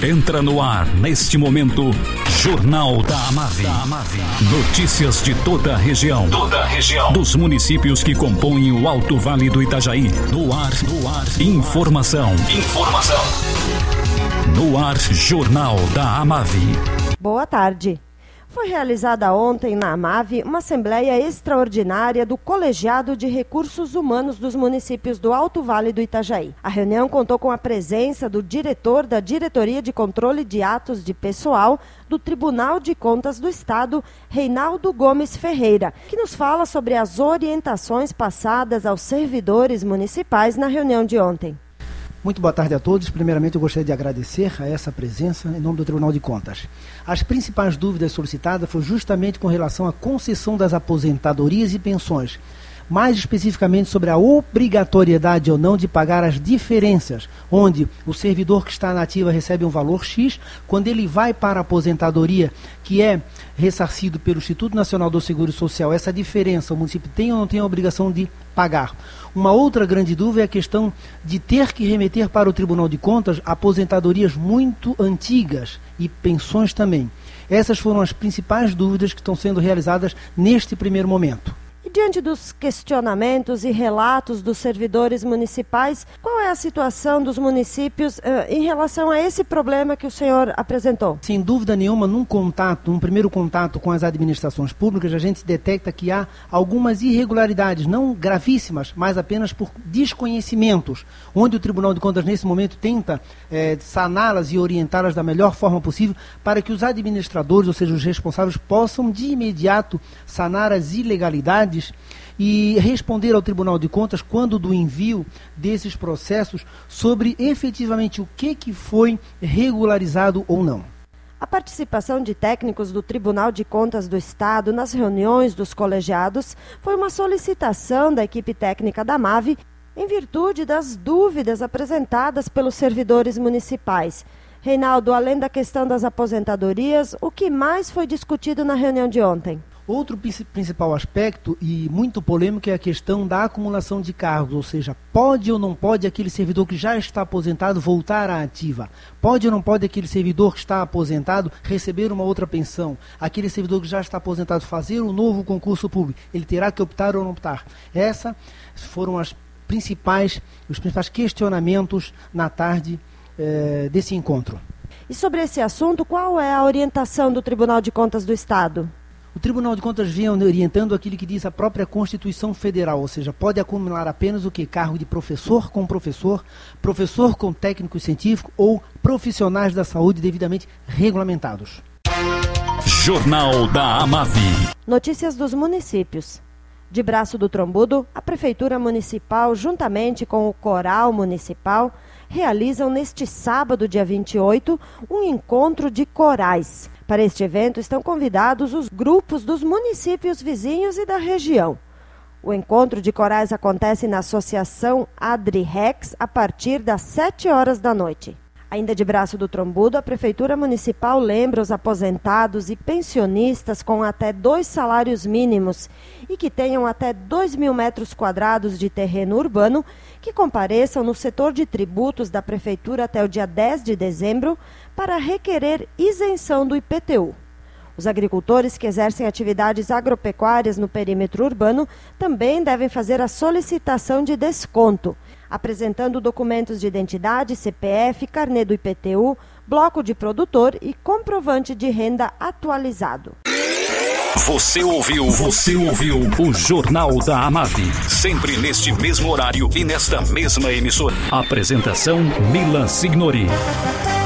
Entra no ar, neste momento, Jornal da Amave. Notícias de toda a região. Dos municípios que compõem o Alto Vale do Itajaí. No ar. Informação. No ar, Jornal da Amave. Boa tarde. Foi realizada ontem na Amave uma assembleia extraordinária do Colegiado de Recursos Humanos dos municípios do Alto Vale do Itajaí. A reunião contou com a presença do diretor da Diretoria de Controle de Atos de Pessoal do Tribunal de Contas do Estado, Reinaldo Gomes Ferreira, que nos fala sobre as orientações passadas aos servidores municipais na reunião de ontem. Muito boa tarde a todos. Primeiramente, eu gostaria de agradecer a essa presença em nome do Tribunal de Contas. As principais dúvidas solicitadas foram justamente com relação à concessão das aposentadorias e pensões, mais especificamente sobre a obrigatoriedade ou não de pagar as diferenças, onde o servidor que está na ativa recebe um valor X, quando ele vai para a aposentadoria, que é ressarcido pelo Instituto Nacional do Seguro Social, essa diferença o município tem ou não tem a obrigação de pagar. Uma outra grande dúvida é a questão de ter que remeter para o Tribunal de Contas aposentadorias muito antigas e pensões também. Essas foram as principais dúvidas que estão sendo realizadas neste primeiro momento. E diante dos questionamentos e relatos dos servidores municipais, qual é a situação dos municípios em relação a esse problema que o senhor apresentou? Sem dúvida nenhuma, num primeiro contato com as administrações públicas, a gente detecta que há algumas irregularidades, não gravíssimas, mas apenas por desconhecimentos, onde o Tribunal de Contas, nesse momento, tenta saná-las e orientá-las da melhor forma possível para que os administradores, ou seja, os responsáveis, possam de imediato sanar as ilegalidades e responder ao Tribunal de Contas, quando do envio desses processos, sobre efetivamente o que foi regularizado ou não. A participação de técnicos do Tribunal de Contas do Estado nas reuniões dos colegiados foi uma solicitação da equipe técnica da Amave em virtude das dúvidas apresentadas pelos servidores municipais. Reinaldo, além da questão das aposentadorias, o que mais foi discutido na reunião de ontem? Outro principal aspecto e muito polêmico é a questão da acumulação de cargos, ou seja, pode ou não pode aquele servidor que já está aposentado voltar à ativa? Pode ou não pode aquele servidor que está aposentado receber uma outra pensão? Aquele servidor que já está aposentado fazer um novo concurso público? Ele terá que optar ou não optar? Essas foram os principais questionamentos na tarde desse encontro. E sobre esse assunto, qual é a orientação do Tribunal de Contas do Estado? O Tribunal de Contas vem orientando aquilo que diz a própria Constituição Federal, ou seja, pode acumular apenas o que? Cargo de professor com técnico científico ou profissionais da saúde devidamente regulamentados. Jornal da Amave. Notícias dos municípios. De Braço do Trombudo, a Prefeitura Municipal, juntamente com o Coral Municipal, realizam neste sábado, dia 28, um encontro de corais. Para este evento estão convidados os grupos dos municípios vizinhos e da região. O encontro de corais acontece na Associação Adri-Rex a partir das 7 horas da noite. Ainda de Braço do Trombudo, a Prefeitura Municipal lembra os aposentados e pensionistas com até 2 salários mínimos e que tenham até 2.000 metros quadrados de terreno urbano que compareçam no setor de tributos da Prefeitura até o dia 10 de dezembro para requerer isenção do IPTU. Os agricultores que exercem atividades agropecuárias no perímetro urbano também devem fazer a solicitação de desconto, apresentando documentos de identidade, CPF, carnê do IPTU, bloco de produtor e comprovante de renda atualizado. Você ouviu o Jornal da Amave, sempre neste mesmo horário e nesta mesma emissora. Apresentação Milan Signori.